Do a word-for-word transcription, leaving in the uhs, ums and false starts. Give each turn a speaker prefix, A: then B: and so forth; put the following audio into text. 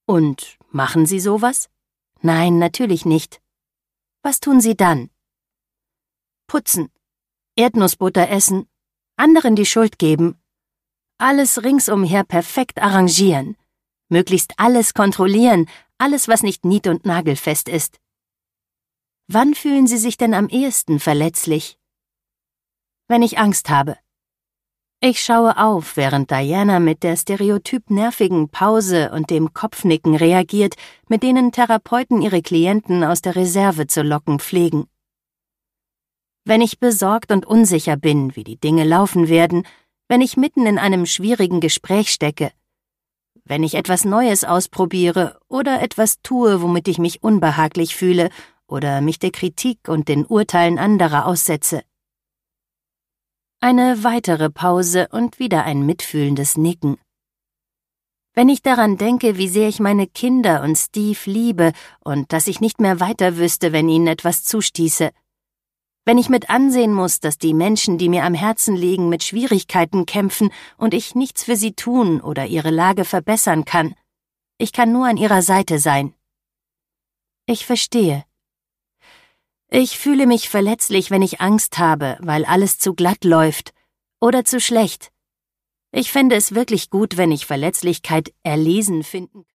A: Und machen Sie sowas? Nein, natürlich nicht. Was tun Sie dann? Putzen, Erdnussbutter essen, anderen die Schuld geben, alles ringsumher perfekt arrangieren, möglichst alles kontrollieren, alles, was nicht nied- und nagelfest ist. Wann fühlen Sie sich denn am ehesten verletzlich? Wenn ich Angst habe. Ich schaue auf, während Diana mit der stereotyp nervigen Pause und dem Kopfnicken reagiert, mit denen Therapeuten ihre Klienten aus der Reserve zu locken pflegen. Wenn ich besorgt und unsicher bin, wie die Dinge laufen werden, wenn ich mitten in einem schwierigen Gespräch stecke, wenn ich etwas Neues ausprobiere oder etwas tue, womit ich mich unbehaglich fühle oder mich der Kritik und den Urteilen anderer aussetze. Eine weitere Pause und wieder ein mitfühlendes Nicken. Wenn ich daran denke, wie sehr ich meine Kinder und Steve liebe und dass ich nicht mehr weiter wüsste, wenn ihnen etwas zustieße. Wenn ich mit ansehen muss, dass die Menschen, die mir am Herzen liegen, mit Schwierigkeiten kämpfen und ich nichts für sie tun oder ihre Lage verbessern kann. Ich kann nur an ihrer Seite sein. Ich verstehe. Ich fühle mich verletzlich, wenn ich Angst habe, weil alles zu glatt läuft oder zu schlecht. Ich fände es wirklich gut, wenn ich Verletzlichkeit erlesen finden